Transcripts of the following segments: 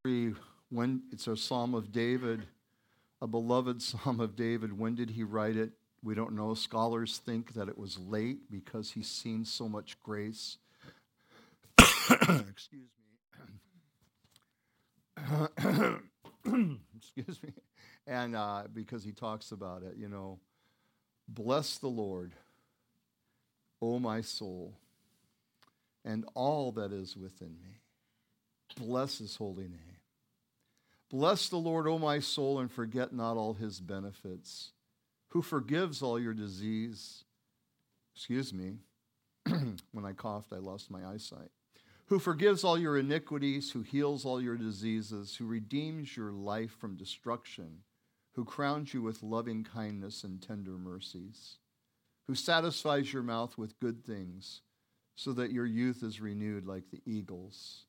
When it's a Psalm of David, a beloved Psalm of David. When did he write it? We don't know. Scholars think that it was late because he's seen so much grace. Excuse me. Excuse me. And because he talks about it, bless the Lord, O my soul, and all that is within me. Bless his holy name. Bless the Lord, O my soul, and forget not all his benefits, who forgives all your disease. Excuse me. When I coughed, I lost my eyesight. Who forgives all your iniquities, who heals all your diseases, who redeems your life from destruction, who crowns you with loving kindness and tender mercies, who satisfies your mouth with good things, so that your youth is renewed like the eagles.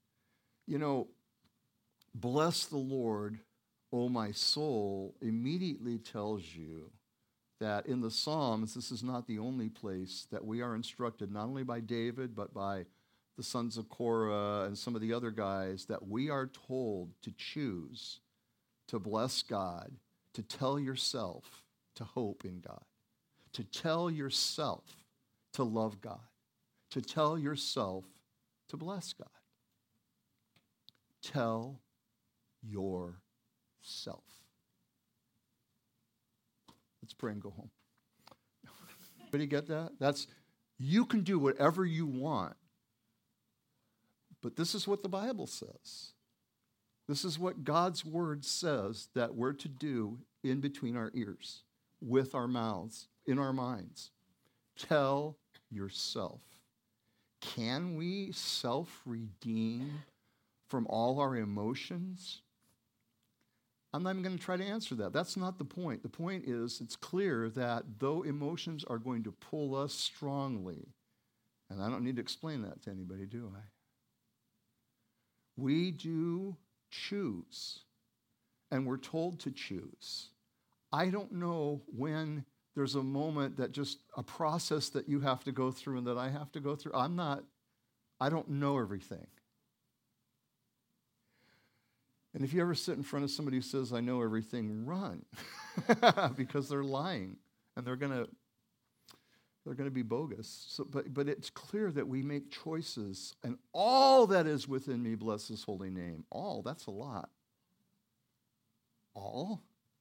Bless the Lord, O my soul, immediately tells you that in the Psalms, this is not the only place that we are instructed, not only by David, but by the sons of Korah and some of the other guys, that we are told to choose to bless God, to tell yourself to hope in God, to tell yourself to love God, to tell yourself to bless God. Tell yourself. Let's pray and go home. But you get that? You can do whatever you want. But this is what the Bible says. This is what God's word says that we're to do in between our ears, with our mouths, in our minds. Tell yourself. Can we self-redeem from all our emotions? I'm not even going to try to answer that. That's not the point. The point is, it's clear that though emotions are going to pull us strongly, and I don't need to explain that to anybody, do I? We do choose, and we're told to choose. I don't know when there's a moment that just a process that you have to go through and that I have to go through. I don't know everything. And if you ever sit in front of somebody who says, I know everything, run. Because they're lying, and they're going to be bogus. So, but it's clear that we make choices, and all that is within me, bless his holy name. All, that's a lot. All?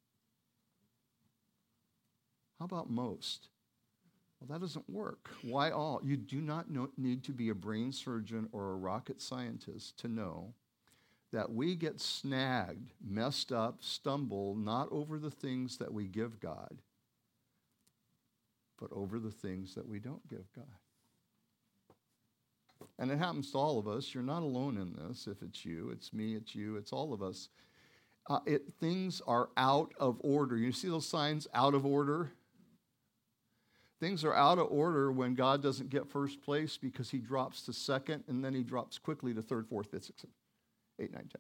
How about most? Well, that doesn't work. Why all? You do not need to be a brain surgeon or a rocket scientist to know that we get snagged, messed up, stumble, not over the things that we give God, but over the things that we don't give God. And it happens to all of us. You're not alone in this. If it's you, it's me, it's you, it's all of us. Things are out of order. You see those signs, out of order? Things are out of order when God doesn't get first place because he drops to second, and then he drops quickly to third, fourth, fifth, sixth, 8, 9, 10.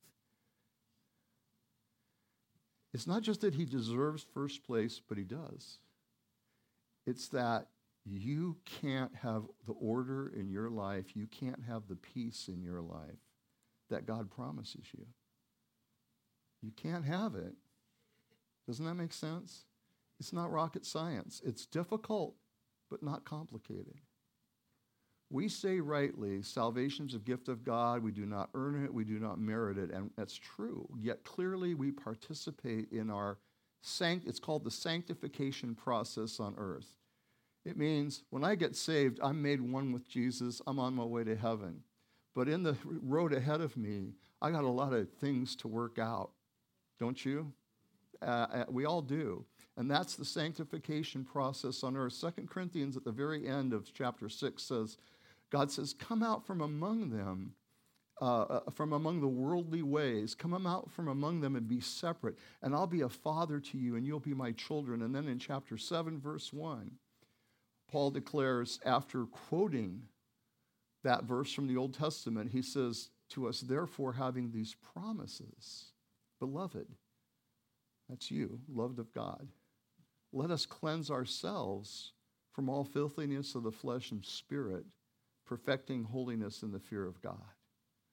It's not just that he deserves first place, but he does. It's that you can't have the order in your life, you can't have the peace in your life that God promises you. You can't have it. Doesn't that make sense? It's not rocket science. It's difficult, but not complicated. We say rightly, salvation's a gift of God. We do not earn it. We do not merit it. And that's true. Yet clearly we participate in it's called the sanctification process on earth. It means when I get saved, I'm made one with Jesus. I'm on my way to heaven. But in the road ahead of me, I got a lot of things to work out. Don't you? We all do. And that's the sanctification process on earth. 2 Corinthians at the very end of chapter 6 says, God says, come out from among them, from among the worldly ways. Come out from among them and be separate. And I'll be a father to you, and you'll be my children. And then in chapter 7, verse 1, Paul declares, after quoting that verse from the Old Testament, he says to us, therefore, having these promises, beloved, that's you, loved of God, let us cleanse ourselves from all filthiness of the flesh and spirit, perfecting holiness in the fear of God.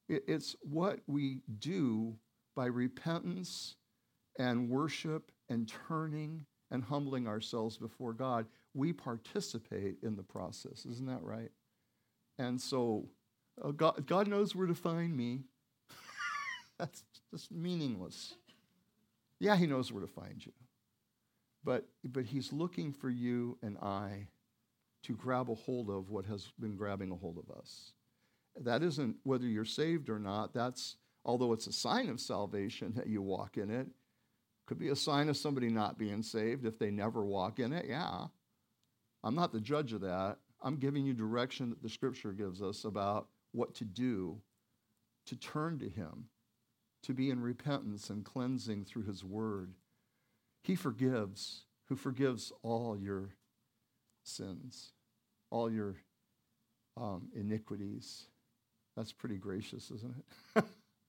It's what we do by repentance and worship and turning and humbling ourselves before God. We participate in the process. Isn't that right? And so God knows where to find me. That's just meaningless. Yeah, he knows where to find you. But he's looking for you and I to grab a hold of what has been grabbing a hold of us. That isn't whether you're saved or not. That's, although it's a sign of salvation that you walk in it, could be a sign of somebody not being saved if they never walk in it. Yeah. I'm not the judge of that. I'm giving you direction that the Scripture gives us about what to do to turn to him, to be in repentance and cleansing through his word. He forgives, who forgives all your sins, all your iniquities. That's pretty gracious, isn't it?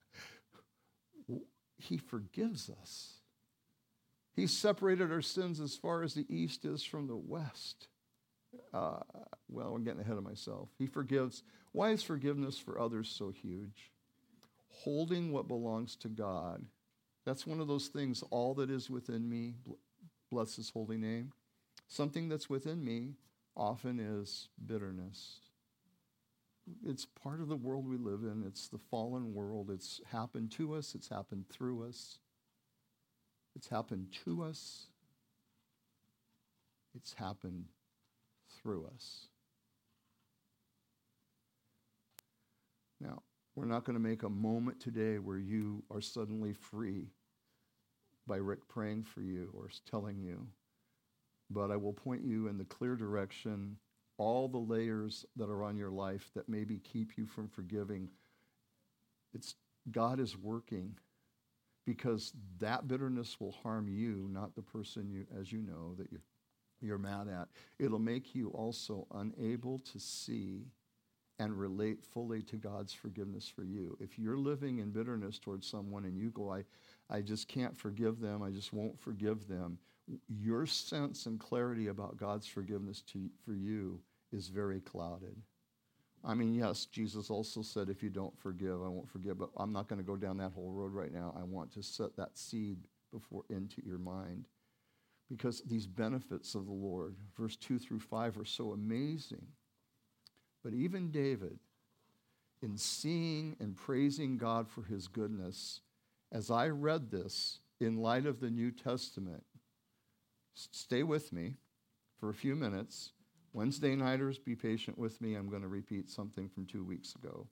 He forgives us. He separated our sins as far as the east is from the west. Well, I'm getting ahead of myself. He forgives. Why is forgiveness for others so huge? Holding what belongs to God. That's one of those things, all that is within me, bless his holy name. Something that's within me often is bitterness. It's part of the world we live in. It's the fallen world. It's happened to us. It's happened through us. It's happened to us. It's happened through us. Now, we're not going to make a moment today where you are suddenly free by Rick praying for you or telling you. But I will point you in the clear direction, all the layers that are on your life that maybe keep you from forgiving. God is working, because that bitterness will harm you, not the person you, as you know, that you're mad at. It'll make you also unable to see and relate fully to God's forgiveness for you. If you're living in bitterness towards someone and you go, I just can't forgive them, I just won't forgive them, your sense and clarity about God's forgiveness for you is very clouded. I mean, yes, Jesus also said, if you don't forgive, I won't forgive, but I'm not going to go down that whole road right now. I want to set that seed into your mind, because these benefits of the Lord, verse 2 through 5, are so amazing. But even David, in seeing and praising God for his goodness, as I read this in light of the New Testament, stay with me for a few minutes. Wednesday nighters, be patient with me. I'm going to repeat something from 2 weeks ago.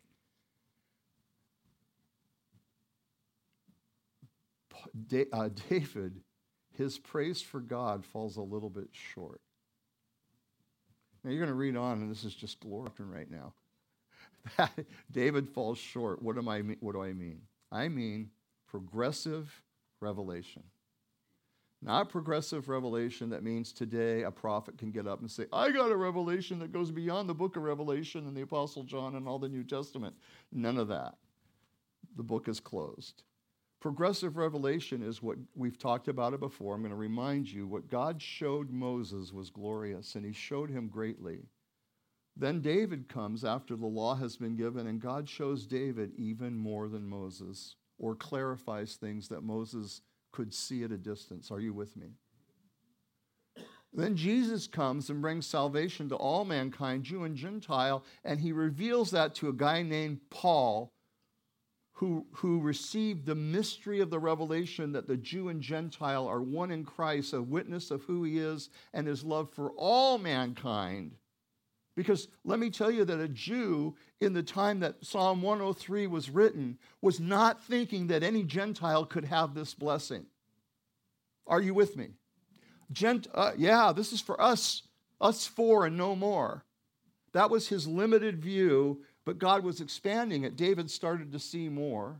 David, his praise for God falls a little bit short. Now you're going to read on, and this is just glory right now. David falls short. What do I mean? I mean progressive revelation. Not progressive revelation that means today a prophet can get up and say, I got a revelation that goes beyond the book of Revelation and the Apostle John and all the New Testament. None of that. The book is closed. Progressive revelation is what we've talked about it before. I'm going to remind you, what God showed Moses was glorious, and he showed him greatly. Then David comes after the law has been given, and God shows David even more than Moses, or clarifies things that Moses could see at a distance. Are you with me? Then Jesus comes and brings salvation to all mankind, Jew and Gentile, and he reveals that to a guy named Paul, who received the mystery of the revelation that the Jew and Gentile are one in Christ, a witness of who he is and his love for all mankind. Because let me tell you that a Jew in the time that Psalm 103 was written was not thinking that any Gentile could have this blessing. Are you with me? This is for us four and no more. That was his limited view, but God was expanding it. David started to see more.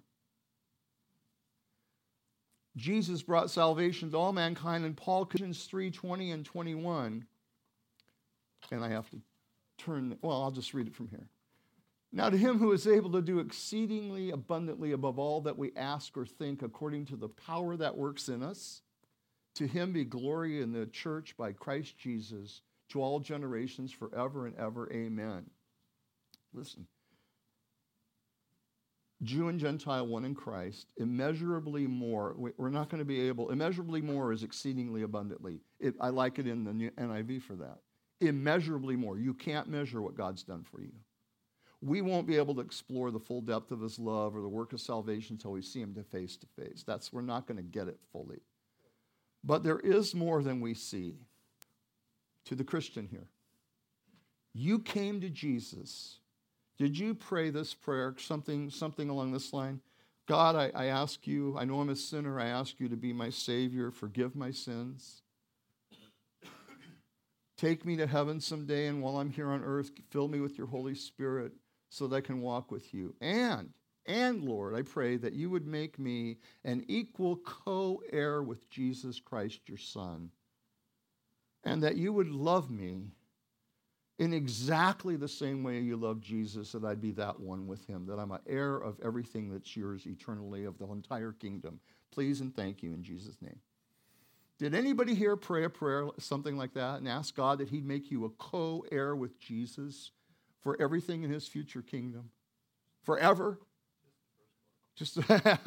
Jesus brought salvation to all mankind, and Paul, Colossians 3:20 and 21. And I have to I'll just read it from here. Now to him who is able to do exceedingly abundantly above all that we ask or think, according to the power that works in us, to him be glory in the church by Christ Jesus, to all generations forever and ever. Amen. Listen. Jew and Gentile, one in Christ, immeasurably more. We're not going to be able, immeasurably more is exceedingly abundantly. I like it in the NIV for that. Immeasurably more. You can't measure what God's done for you. We won't be able to explore the full depth of his love or the work of salvation until we see him face to face. We're not going to get it fully. But there is more than we see. To the Christian here, you came to Jesus. Did you pray this prayer, something along this line? God, I ask you, I know I'm a sinner, I ask you to be my Savior, forgive my sins. Take me to heaven someday, and while I'm here on earth, fill me with your Holy Spirit so that I can walk with you. And Lord, I pray that you would make me an equal co-heir with Jesus Christ, your Son, and that you would love me in exactly the same way you love Jesus, that I'd be that one with him, that I'm an heir of everything that's yours eternally, of the entire kingdom. Please and thank you in Jesus' name. Did anybody here pray a prayer, something like that, and ask God that he'd make you a co-heir with Jesus for everything in his future kingdom? Forever? Just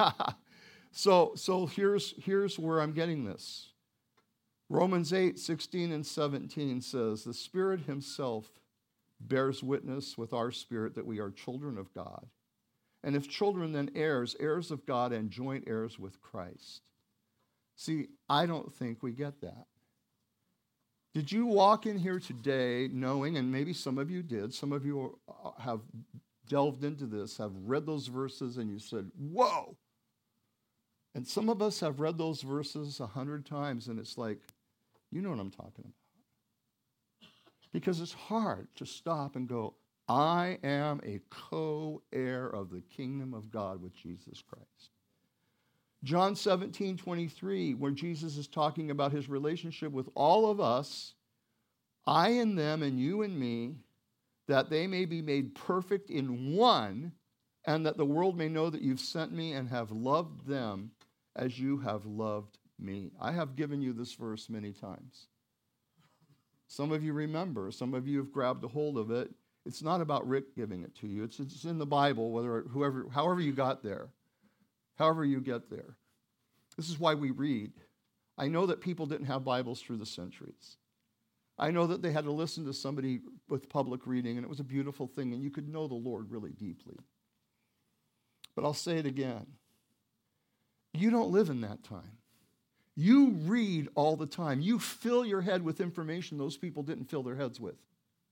so here's where I'm getting this. Romans 8:16 and 17 says, the Spirit himself bears witness with our spirit that we are children of God. And if children, then heirs, heirs of God and joint heirs with Christ. See, I don't think we get that. Did you walk in here today knowing, and maybe some of you did, some of you have delved into this, have read those verses, and you said, whoa! And some of us have read those verses 100 times, and it's like, you know what I'm talking about. Because it's hard to stop and go, I am a co-heir of the kingdom of God with Jesus Christ. John 17:23, where Jesus is talking about his relationship with all of us, I and them and you and me, that they may be made perfect in one, and that the world may know that you've sent me and have loved them as you have loved me. I have given you this verse many times. Some of you remember, some of you have grabbed a hold of it. It's not about Rick giving it to you. It's in the Bible, however you got there. However you get there. This is why we read. I know that people didn't have Bibles through the centuries. I know that they had to listen to somebody with public reading, and it was a beautiful thing, and you could know the Lord really deeply. But I'll say it again. You don't live in that time. You read all the time. You fill your head with information those people didn't fill their heads with.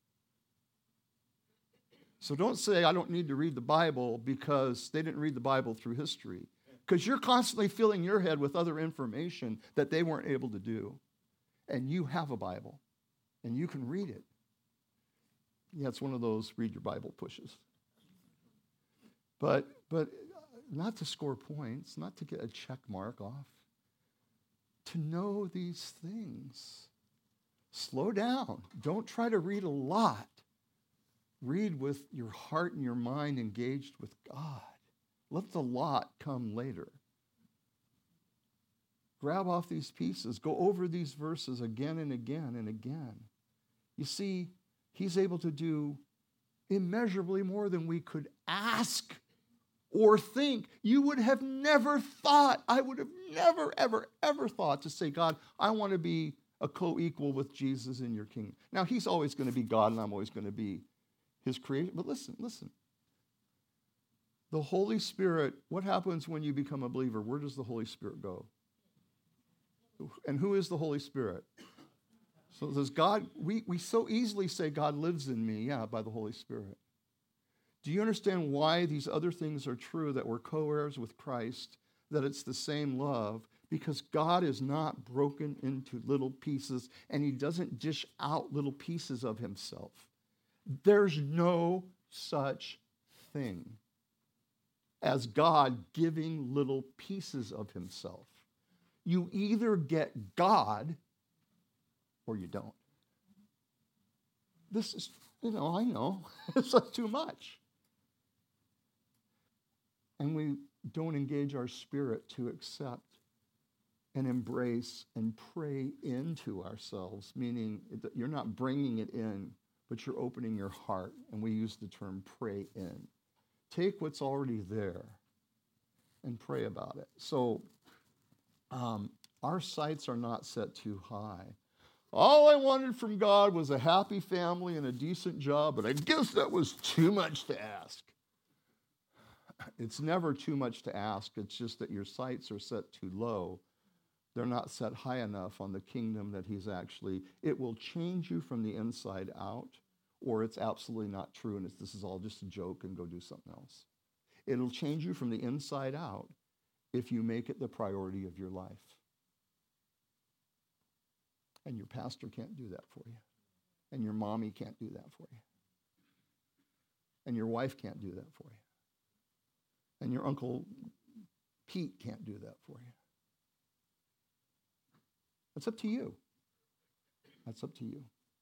So don't say, I don't need to read the Bible because they didn't read the Bible through history. Because you're constantly filling your head with other information that they weren't able to do. And you have a Bible. And you can read it. Yeah, it's one of those read your Bible pushes. But not to score points, not to get a check mark off. To know these things. Slow down. Don't try to read a lot. Read with your heart and your mind engaged with God. Let the lot come later. Grab off these pieces. Go over these verses again and again and again. You see, he's able to do immeasurably more than we could ask or think. You would have never thought, I would have never, ever, ever thought to say, God, I want to be a co-equal with Jesus in your kingdom. Now, he's always going to be God, and I'm always going to be his creation. But listen. The Holy Spirit, what happens when you become a believer? Where does the Holy Spirit go? And who is the Holy Spirit? So does God, we so easily say God lives in me, by the Holy Spirit. Do you understand why these other things are true, that we're co-heirs with Christ, that it's the same love? Because God is not broken into little pieces, and he doesn't dish out little pieces of himself. There's no such thing as God giving little pieces of himself. You either get God or you don't. This is, I know, it's too much. And we don't engage our spirit to accept and embrace and pray into ourselves, meaning that you're not bringing it in, but you're opening your heart, and we use the term pray in. Take what's already there and pray about it. So our sights are not set too high. All I wanted from God was a happy family and a decent job, but I guess that was too much to ask. It's never too much to ask. It's just that your sights are set too low. They're not set high enough on the kingdom that he's actually, it will change you from the inside out, or it's absolutely not true and this is all just a joke and go do something else. It'll change you from the inside out if you make it the priority of your life. And your pastor can't do that for you. And your mommy can't do that for you. And your wife can't do that for you. And your Uncle Pete can't do that for you. That's up to you. That's up to you.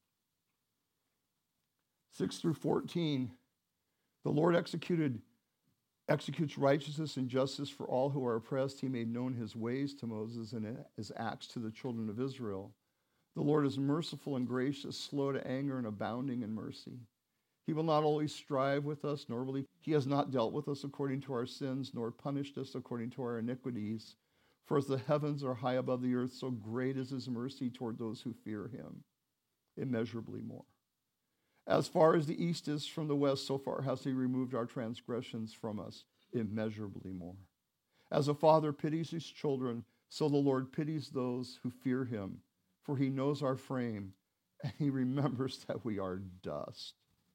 6 through 14, the Lord executes righteousness and justice for all who are oppressed. He made known his ways to Moses and his acts to the children of Israel. The Lord is merciful and gracious, slow to anger and abounding in mercy. He will not always strive with us, nor will he has not dealt with us according to our sins, nor punished us according to our iniquities. For as the heavens are high above the earth, so great is his mercy toward those who fear him, immeasurably more. As far as the east is from the west, so far has he removed our transgressions from us, immeasurably more. As a father pities his children, so the Lord pities those who fear him. For he knows our frame, and he remembers that we are dust.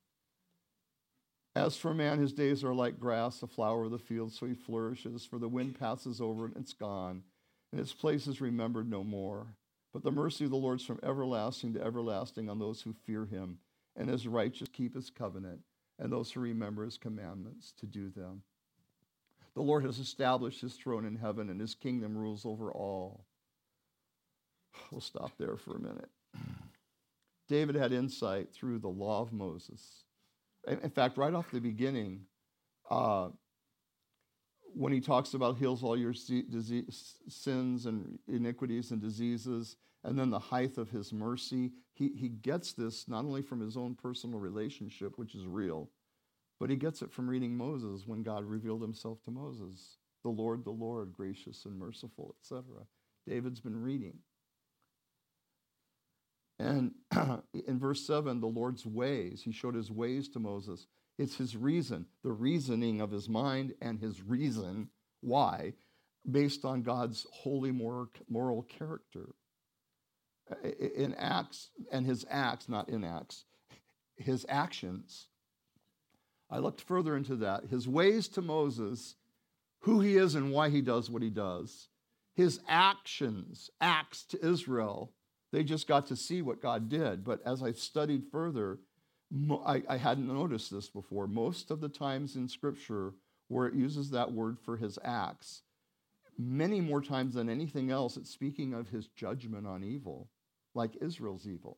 As for man, his days are like grass, a flower of the field, so he flourishes. For the wind passes over it, and it's gone, and its place is remembered no more. But the mercy of the Lord is from everlasting to everlasting on those who fear him, and his righteous keep his covenant, and those who remember his commandments to do them. The Lord has established his throne in heaven, and his kingdom rules over all. We'll stop there for a minute. David had insight through the law of Moses. In fact, right off the beginning, when he talks about heals all your sins and iniquities and diseases, and then the height of his mercy, he gets this not only from his own personal relationship, which is real, but he gets it from reading Moses when God revealed himself to Moses. The Lord, gracious and merciful, etc. David's been reading. And in verse 7, the Lord's ways, he showed his ways to Moses. It's his reason, the reasoning of his mind and his reason, why, based on God's holy moral character. In Acts, and his acts, not in Acts, his actions. I looked further into that. His ways to Moses, who he is and why he does what he does. His actions, acts to Israel, they just got to see what God did. But as I studied further, I hadn't noticed this before. Most of the times in Scripture where it uses that word for his acts, many more times than anything else, it's speaking of his judgment on evil, like Israel's evil.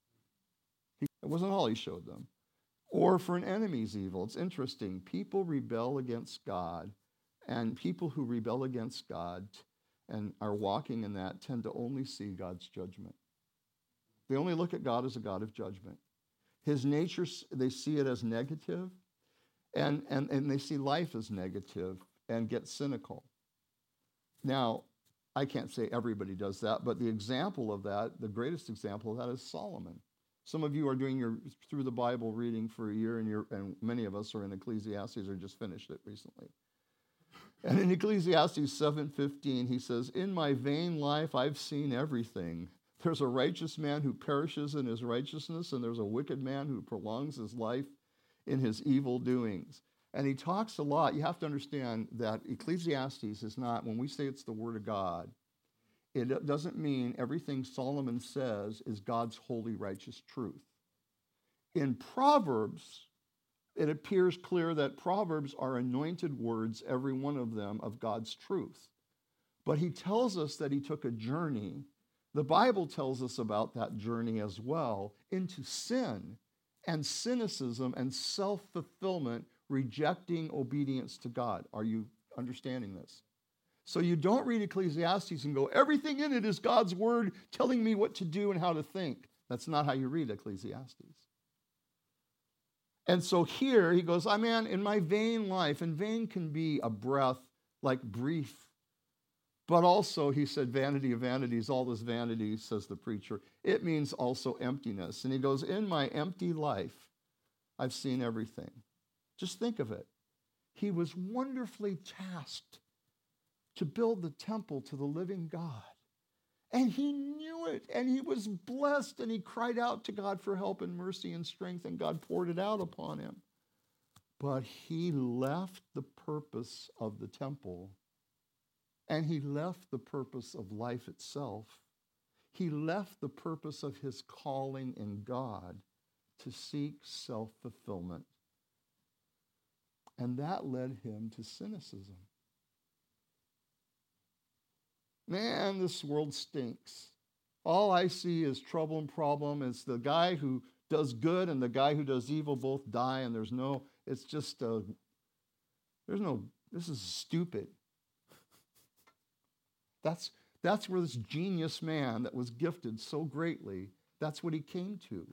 It wasn't all he showed them. Or for an enemy's evil. It's interesting. People rebel against God, and people who rebel against God and are walking in that tend to only see God's judgment. They only look at God as a God of judgment. His nature, they see it as negative, and they see life as negative and get cynical. Now, I can't say everybody does that, but the example of that, the greatest example of that is Solomon. Some of you are doing your through the Bible reading for a year, and many of us are in Ecclesiastes or just finished it recently. And in Ecclesiastes 7:15, he says, "In my vain life I've seen everything. There's a righteous man who perishes in his righteousness, and there's a wicked man who prolongs his life in his evil doings." And he talks a lot. You have to understand that Ecclesiastes is not, when we say it's the word of God, it doesn't mean everything Solomon says is God's holy, righteous truth. In Proverbs, it appears clear that Proverbs are anointed words, every one of them, of God's truth. But he tells us that he took a journey. The Bible tells us about that journey as well into sin and cynicism and self-fulfillment, rejecting obedience to God. Are you understanding this? So you don't read Ecclesiastes and go, everything in it is God's word telling me what to do and how to think. That's not how you read Ecclesiastes. And so here he goes, I mean, in my vain life, and vain can be a breath, like brief. But also, he said, vanity of vanities, all this vanity, says the preacher. It means also emptiness. And he goes, in my empty life, I've seen everything. Just think of it. He was wonderfully tasked to build the temple to the living God. And he knew it, and he was blessed, and he cried out to God for help and mercy and strength, and God poured it out upon him. But he left the purpose of the temple, and he left the purpose of life itself. He left the purpose of his calling in God to seek self-fulfillment. And that led him to cynicism. Man, this world stinks. All I see is trouble and problem. It's the guy who does good and the guy who does evil both die, and this is stupid. That's where this genius man that was gifted so greatly, that's what he came to.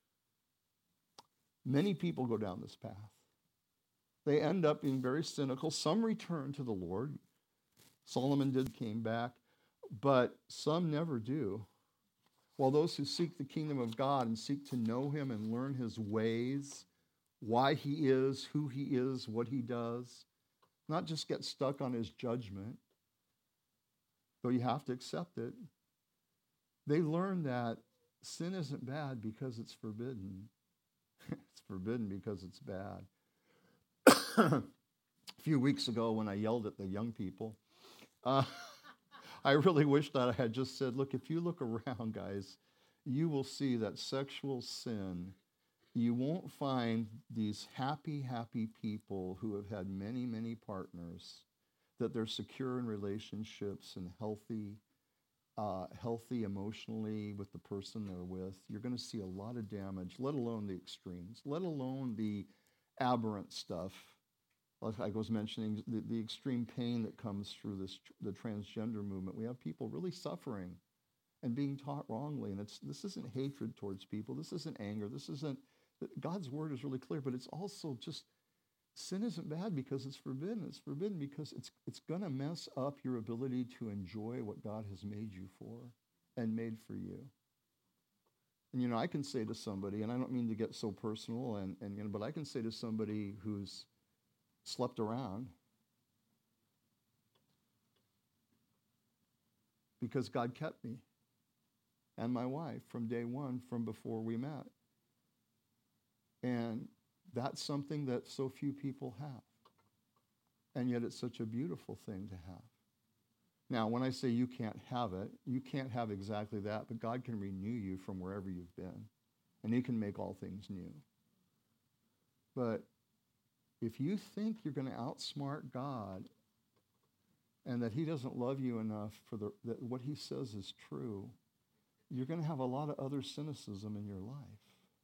Many people go down this path. They end up being very cynical. Some return to the Lord. Solomon came back, but some never do. While those who seek the kingdom of God and seek to know him and learn his ways, why he is, who he is, what he does, not just get stuck on his judgment, though you have to accept it, they learn that sin isn't bad because it's forbidden. It's forbidden because it's bad. A few weeks ago when I yelled at the young people, I really wish that I had just said, look, if you look around, guys, you will see that sexual sin, you won't find these happy people who have had many, many partners, that they're secure in relationships and healthy emotionally with the person they're with. You're going to see a lot of damage, let alone the extremes, let alone the aberrant stuff. Like I was mentioning, the extreme pain that comes through the transgender movement. We have people really suffering and being taught wrongly. And this isn't hatred towards people. This isn't anger. God's word is really clear, but it's also just, sin isn't bad because it's forbidden. It's forbidden because it's going to mess up your ability to enjoy what God has made you for and made for you. And, I can say to somebody, and I don't mean to get so personal, but I can say to somebody who's slept around because God kept me and my wife from day one, from before we met. And that's something that so few people have. And yet it's such a beautiful thing to have. Now, when I say you can't have it, you can't have exactly that, but God can renew you from wherever you've been. And he can make all things new. But if you think you're going to outsmart God and that he doesn't love you enough that what he says is true, you're going to have a lot of other cynicism in your life.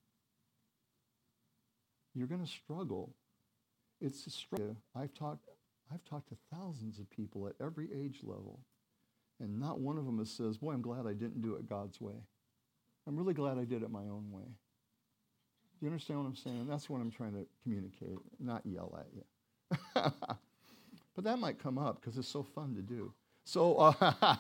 You're going to struggle. It's a struggle. I've talked to thousands of people at every age level, and not one of them says, boy, I'm glad I didn't do it God's way. I'm really glad I did it my own way. Do you understand what I'm saying? That's what I'm trying to communicate, not yell at you. But that might come up because it's so fun to do. So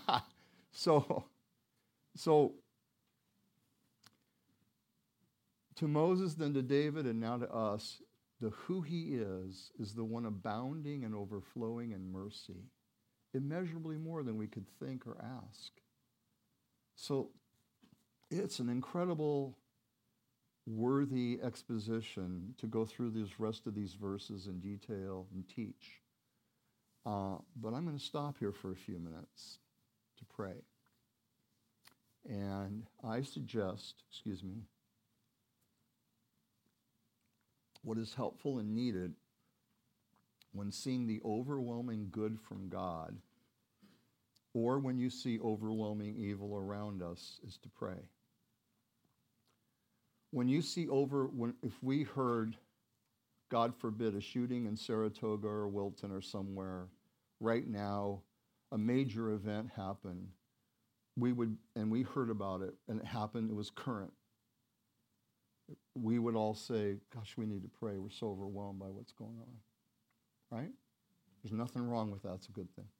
to Moses, then to David, and now to us, the who he is the one abounding and overflowing in mercy, immeasurably more than we could think or ask. So it's an incredible, worthy exposition to go through the rest of these verses in detail and teach. But I'm going to stop here for a few minutes to pray. And I suggest, what is helpful and needed when seeing the overwhelming good from God, or when you see overwhelming evil around us, is to pray. When you see if we heard, God forbid, a shooting in Saratoga or Wilton or somewhere right now, a major event happened, we heard about it, and it happened, it was current. we would all say, gosh, we need to pray. We're so overwhelmed by what's going on. Right? There's nothing wrong with that. It's a good thing.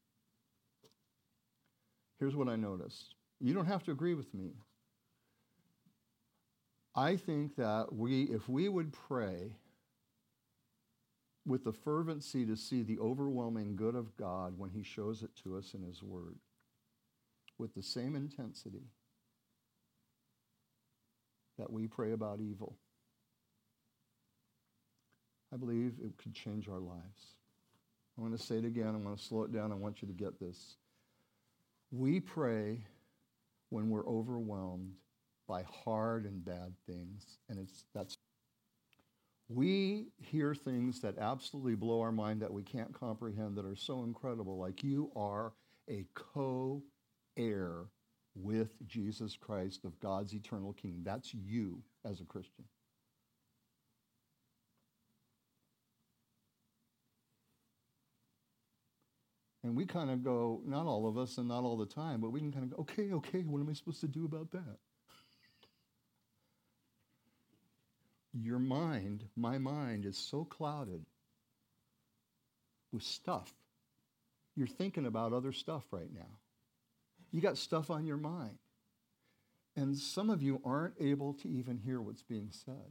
Here's what I noticed. You don't have to agree with me. I think that if we would pray with the fervency to see the overwhelming good of God when he shows it to us in his word, with the same intensity that we pray about evil, I believe it could change our lives. I'm going to say it again. I'm going to slow it down. I want you to get this. We pray when we're overwhelmed by hard and bad things, and we hear things that absolutely blow our mind that we can't comprehend, that are so incredible, like you are a co-heir with Jesus Christ of God's eternal kingdom. That's you as a Christian. And we kind of go, not all of us and not all the time, but we can kind of go, okay, what am I supposed to do about that? Your mind, my mind, is so clouded with stuff. You're thinking about other stuff right now. You got stuff on your mind. And some of you aren't able to even hear what's being said.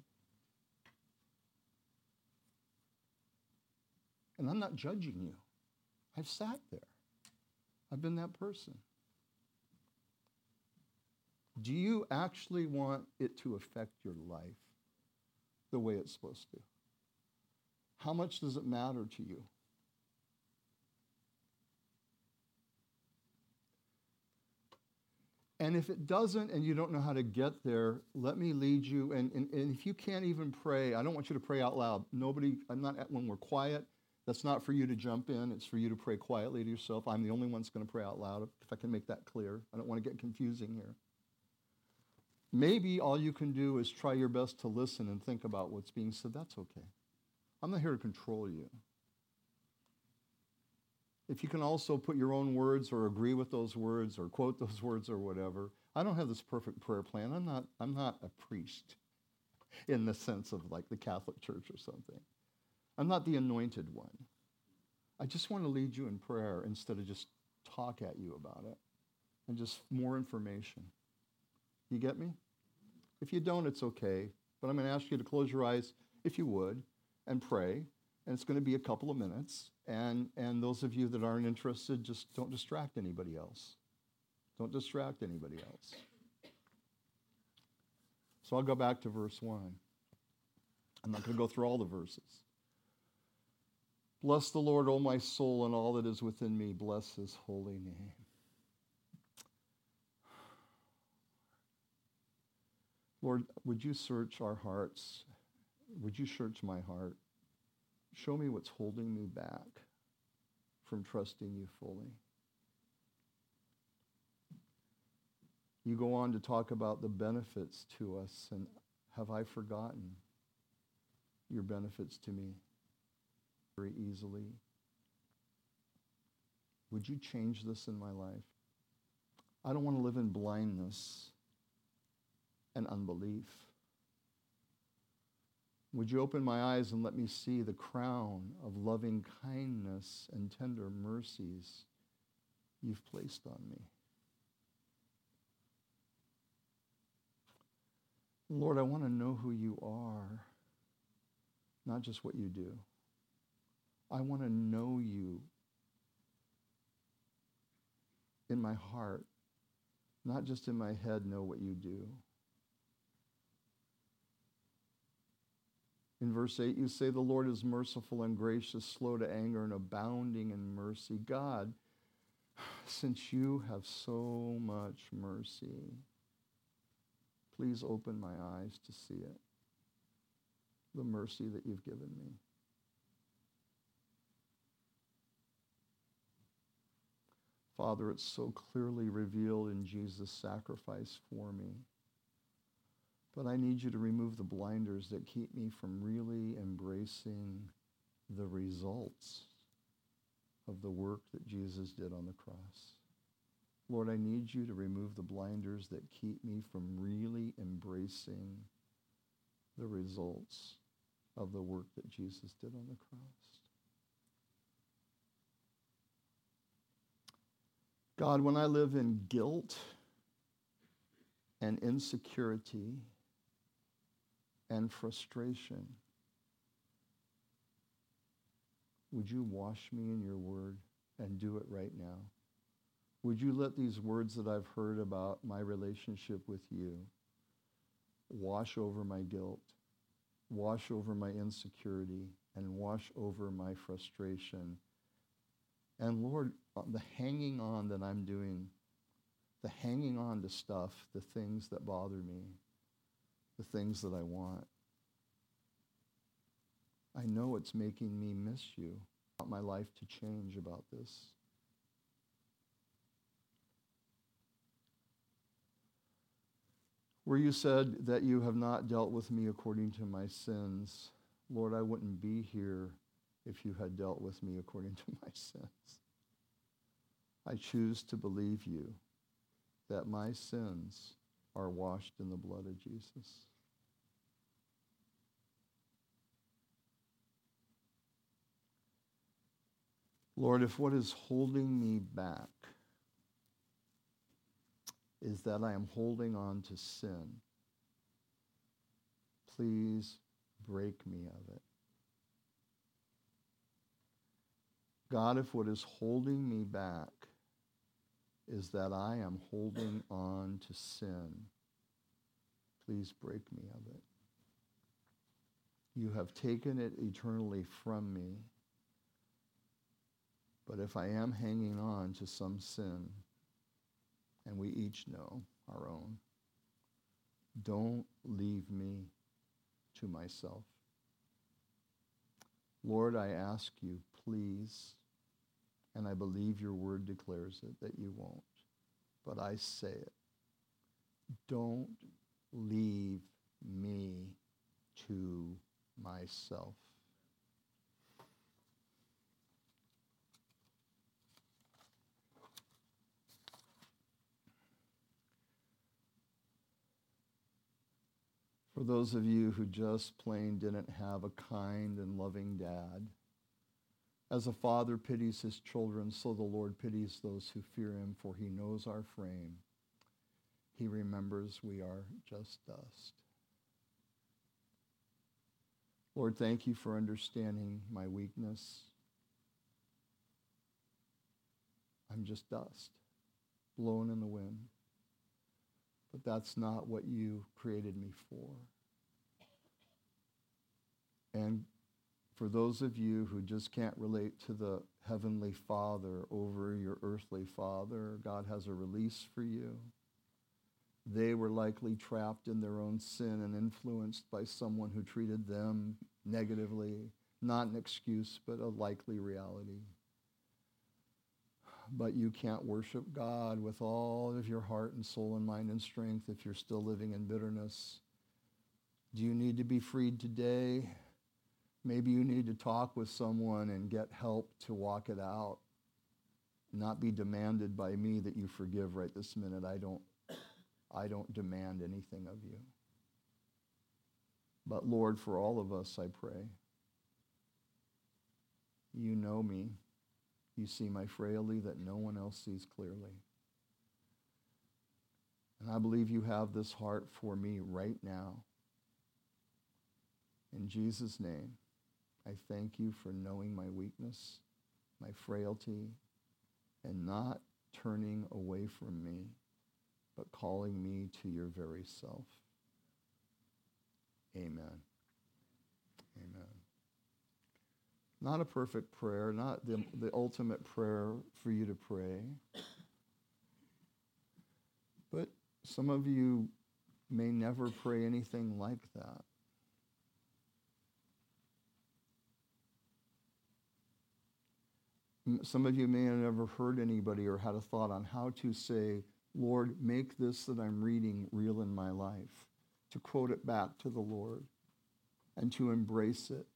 And I'm not judging you. I've sat there. I've been that person. Do you actually want it to affect your life the way it's supposed to? How much does it matter to you? And if it doesn't and you don't know how to get there, let me lead you. And if you can't even pray, I don't want you to pray out loud. When we're quiet, that's not for you to jump in. It's for you to pray quietly to yourself. I'm the only one that's going to pray out loud, if I can make that clear. I don't want to get confusing here. Maybe all you can do is try your best to listen and think about what's being said. That's okay. I'm not here to control you. If you can also put your own words or agree with those words or quote those words or whatever. I don't have this perfect prayer plan. I'm not a priest in the sense of like the Catholic Church or something. I'm not the anointed one. I just want to lead you in prayer instead of just talk at you about it and just more information. You get me? If you don't, it's okay. But I'm going to ask you to close your eyes, if you would, and pray. And it's going to be a couple of minutes. And those of you that aren't interested, just don't distract anybody else. Don't distract anybody else. So I'll go back to verse 1. I'm not going to go through all the verses. Bless the Lord, O my soul, and all that is within me. Bless his holy name. Lord, would you search our hearts? Would you search my heart? Show me what's holding me back from trusting you fully. You go on to talk about the benefits to us, and have I forgotten your benefits to me very easily? Would you change this in my life? I don't want to live in blindness and unbelief. Would you open my eyes and let me see the crown of loving kindness and tender mercies you've placed on me? Lord, I want to know who you are, not just what you do. I want to know you in my heart, not just in my head, know what you do. In verse 8, you say, the Lord is merciful and gracious, slow to anger, and abounding in mercy. God, since you have so much mercy, please open my eyes to see it, the mercy that you've given me. Father, it's so clearly revealed in Jesus' sacrifice for me. But I need you to remove the blinders that keep me from really embracing the results of the work that Jesus did on the cross. Lord, I need you to remove the blinders that keep me from really embracing the results of the work that Jesus did on the cross. God, when I live in guilt and insecurity and frustration, would you wash me in your word and do it right now? Would you let these words that I've heard about my relationship with you wash over my guilt, wash over my insecurity, and wash over my frustration? And Lord, the hanging on that I'm doing, the hanging on to stuff, the things that bother me, the things that I want, I know it's making me miss you. I want my life to change about this. Where you said that you have not dealt with me according to my sins, Lord, I wouldn't be here if you had dealt with me according to my sins. I choose to believe you that my sins are washed in the blood of Jesus. Lord, if what is holding me back is that I am holding on to sin, please break me of it. God, if what is holding me back is that I am holding on to sin, please break me of it. You have taken it eternally from me, but if I am hanging on to some sin, and we each know our own, don't leave me to myself. Lord, I ask you, please, and I believe your word declares it, that you won't, but I say it, don't leave me to myself. For those of you who just plain didn't have a kind and loving dad, as a father pities his children, so the Lord pities those who fear him, for he knows our frame. He remembers we are just dust. Lord, thank you for understanding my weakness. I'm just dust, blown in the wind. But that's not what you created me for. And for those of you who just can't relate to the Heavenly Father over your earthly father, God has a release for you. They were likely trapped in their own sin and influenced by someone who treated them negatively. Not an excuse, but a likely reality. But you can't worship God with all of your heart and soul and mind and strength if you're still living in bitterness. Do you need to be freed today? Maybe you need to talk with someone and get help to walk it out. Not be demanded by me that you forgive right this minute. I don't demand anything of you. But Lord, for all of us, I pray, you know me. You see my frailty that no one else sees clearly. And I believe you have this heart for me right now. In Jesus' name, I thank you for knowing my weakness, my frailty, and not turning away from me, but calling me to your very self. Amen. Amen. Not a perfect prayer, not the ultimate prayer for you to pray. But some of you may never pray anything like that. Some of you may have never heard anybody or had a thought on how to say, Lord, make this that I'm reading real in my life, to quote it back to the Lord and to embrace it.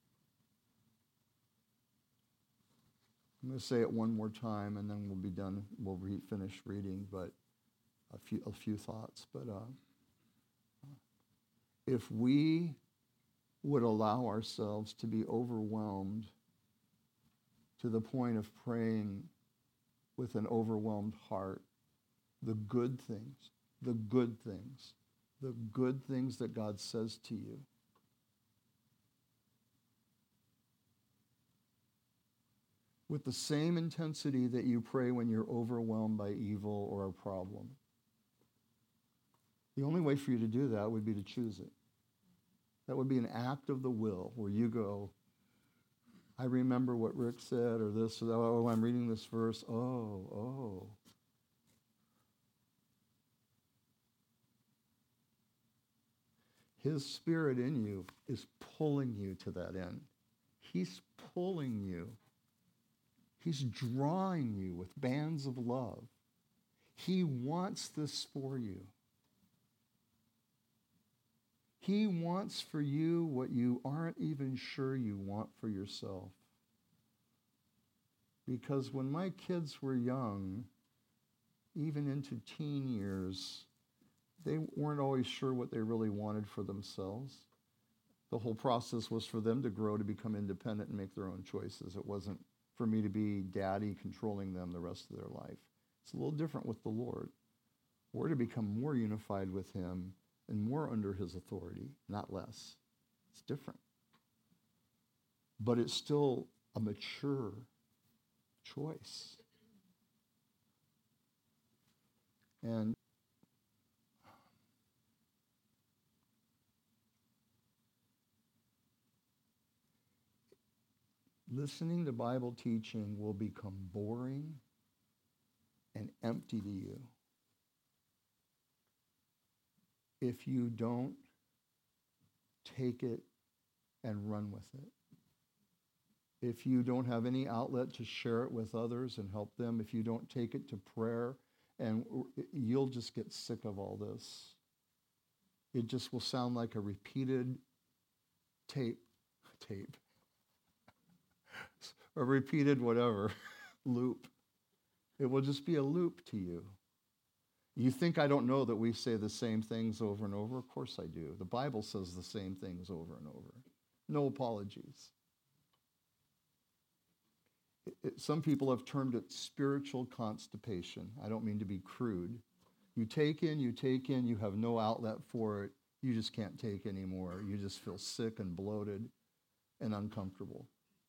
I'm going to say it one more time, and then we'll be done. We'll finish reading, but a few thoughts. But if we would allow ourselves to be overwhelmed to the point of praying with an overwhelmed heart, the good things, the good things, the good things that God says to you. With the same intensity that you pray when you're overwhelmed by evil or a problem. The only way for you to do that would be to choose it. That would be an act of the will where you go, I remember what Rick said or this or that. Oh, I'm reading this verse. Oh. His Spirit in you is pulling you to that end. He's pulling you. He's drawing you with bands of love. He wants this for you. He wants for you what you aren't even sure you want for yourself. Because when my kids were young, even into teen years, they weren't always sure what they really wanted for themselves. The whole process was for them to grow to become independent and make their own choices. It wasn't for me to be daddy controlling them the rest of their life. It's a little different with the Lord. We're to become more unified with him and more under his authority, not less. It's different. But it's still a mature choice. And listening to Bible teaching will become boring and empty to you if you don't take it and run with it. If you don't have any outlet to share it with others and help them, if you don't take it to prayer, and you'll just get sick of all this. It just will sound like a repeated tape, a repeated whatever, loop. It will just be a loop to you. You think I don't know that we say the same things over and over? Of course I do. The Bible says the same things over and over. No apologies. Some people have termed it spiritual constipation. I don't mean to be crude. You take in, you have no outlet for it. You just can't take anymore. You just feel sick and bloated and uncomfortable.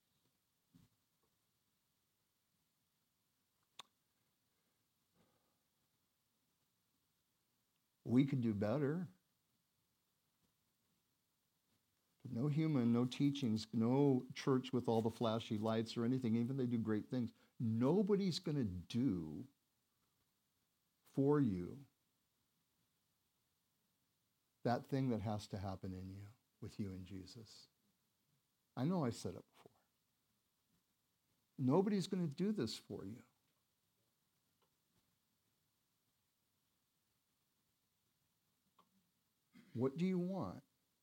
We could do better. But no human, no teachings, no church with all the flashy lights or anything, even they do great things. Nobody's going to do for you that thing that has to happen in you with you and Jesus. I know I said it before. Nobody's going to do this for you. What do you want?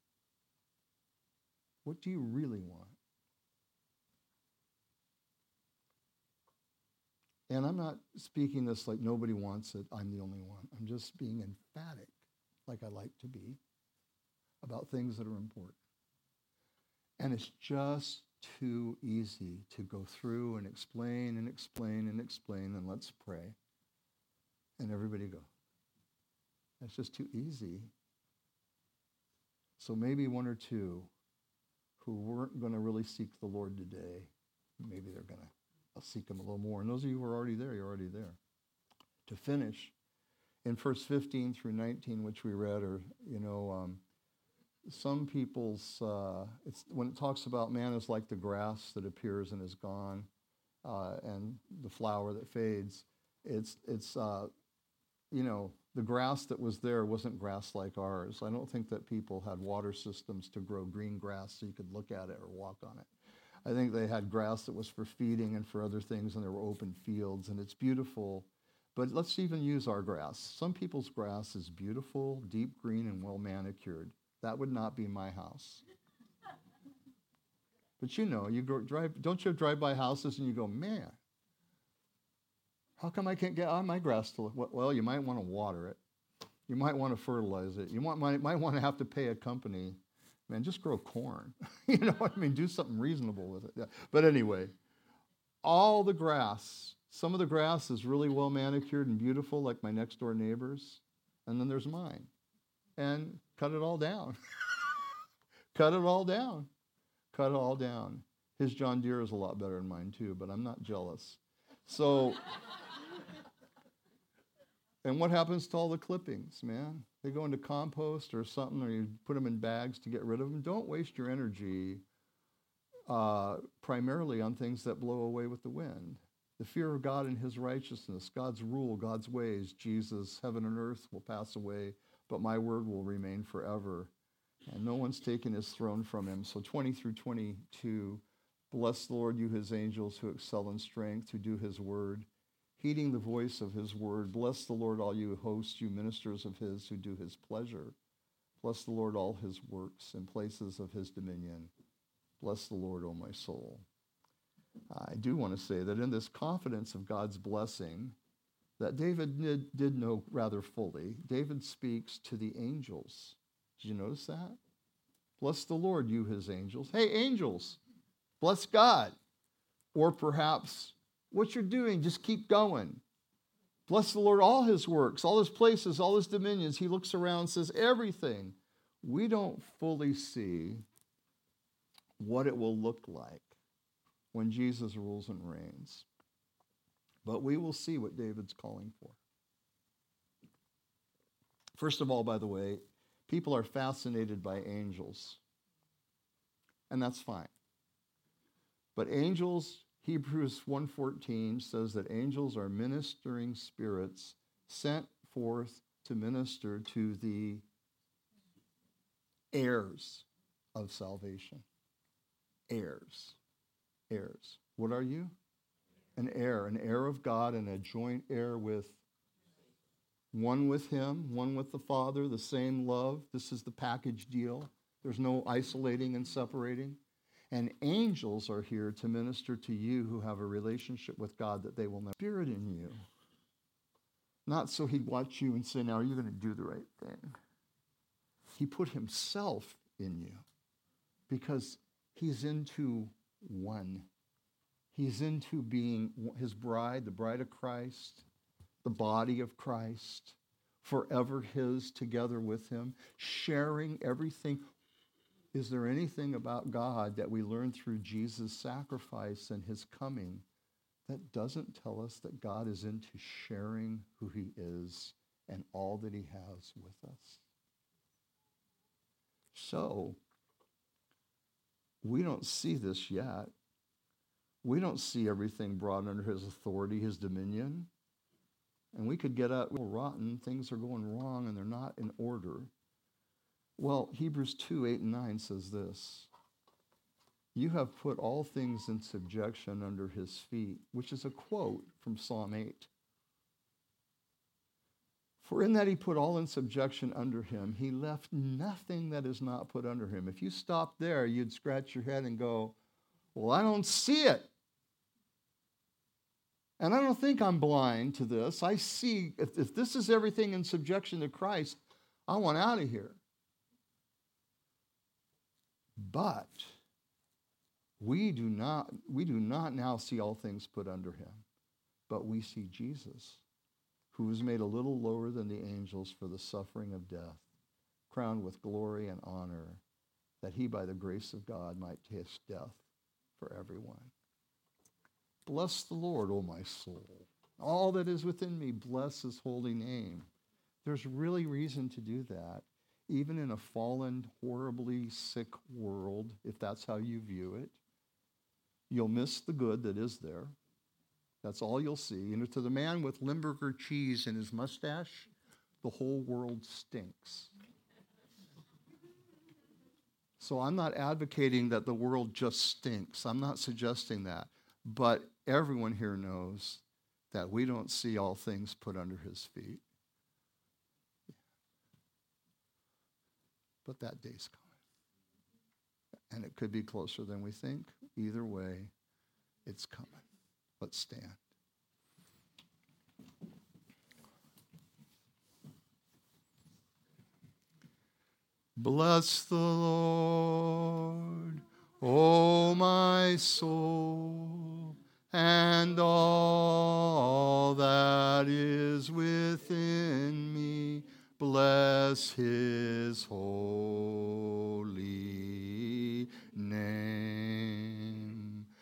What do you really want? And I'm not speaking this like nobody wants it, I'm the only one. I'm just being emphatic, like I like to be, about things that are important. And it's just too easy to go through and explain and explain and explain, and let's pray. And everybody go. That's just too easy. So maybe one or two who weren't going to really seek the Lord today, maybe they're going to seek him a little more. And those of you who are already there, you're already there. To finish, in verse 15 through 19, which we read, or, some people's, when it talks about man is like the grass that appears and is gone, and the flower that fades, it's the grass that was there wasn't grass like ours. I don't think that people had water systems to grow green grass so you could look at it or walk on it. I think they had grass that was for feeding and for other things, and there were open fields, and it's beautiful. But let's even use our grass. Some people's grass is beautiful, deep green, and well manicured. That would not be my house. But don't you drive by houses and you go, man, how come I can't get on my grass to look? Well, you might want to water it. You might want to fertilize it. You might want to have to pay a company. Man, just grow corn. You know what I mean? Do something reasonable with it. Yeah. But anyway, all the grass, some of the grass is really well manicured and beautiful, like my next door neighbors. And then there's mine. And cut it all down. Cut it all down. Cut it all down. His John Deere is a lot better than mine too, but I'm not jealous. So, and what happens to all the clippings, man? They go into compost or something, or you put them in bags to get rid of them. Don't waste your energy primarily on things that blow away with the wind. The fear of God and his righteousness, God's rule, God's ways, Jesus, heaven and earth will pass away, but my word will remain forever. And no one's taken his throne from him. So 20 through 22, bless the Lord, you his angels who excel in strength, who do his word, heeding the voice of his word. Bless the Lord, all you hosts, you ministers of his who do his pleasure. Bless the Lord, all his works and places of his dominion. Bless the Lord, O my soul. I do want to say that in this confidence of God's blessing that David did know rather fully, David speaks to the angels. Did you notice that? Bless the Lord, you his angels. Hey, angels, bless God. Or perhaps, what you're doing, just keep going. Bless the Lord, all his works, all his places, all his dominions. He looks around and says, everything. We don't fully see what it will look like when Jesus rules and reigns. But we will see what David's calling for. First of all, by the way, people are fascinated by angels. And that's fine. But angels, Hebrews 1:14 says that angels are ministering spirits sent forth to minister to the heirs of salvation. Heirs. Heirs. What are you? An heir of God and a joint heir with one with him, one with the Father, the same love. This is the package deal. There's no isolating and separating. And angels are here to minister to you who have a relationship with God that they will know. Spirit in you. Not so he'd watch you and say, now are you going to do the right thing? He put himself in you because he's into one. He's into being his bride, the bride of Christ, the body of Christ, forever his together with him, sharing everything. Is there anything about God that we learn through Jesus' sacrifice and his coming that doesn't tell us that God is into sharing who he is and all that he has with us? So, we don't see this yet. We don't see everything brought under his authority, his dominion. And we could get up, well, rotten, things are going wrong and they're not in order. Well, Hebrews 2:8-9 says this. You have put all things in subjection under his feet, which is a quote from Psalm 8. For in that he put all in subjection under him, he left nothing that is not put under him. If you stop there, you'd scratch your head and go, well, I don't see it. And I don't think I'm blind to this. I see, if this is everything in subjection to Christ, I want out of here. But we do not now see all things put under him, but we see Jesus, who was made a little lower than the angels for the suffering of death, crowned with glory and honor, that he by the grace of God might taste death for everyone. Bless the Lord, O my soul. All that is within me, bless his holy name. There's really reason to do that, even in a fallen, horribly sick world, if that's how you view it. You'll miss the good that is there. That's all you'll see. And to the man with Limburger cheese in his mustache, the whole world stinks. So I'm not advocating that the world just stinks. I'm not suggesting that. But everyone here knows that we don't see all things put under his feet. But that day's coming. And it could be closer than we think. Either way, it's coming. Let's stand. Bless the Lord, O my soul, and all that is within me. Bless his holy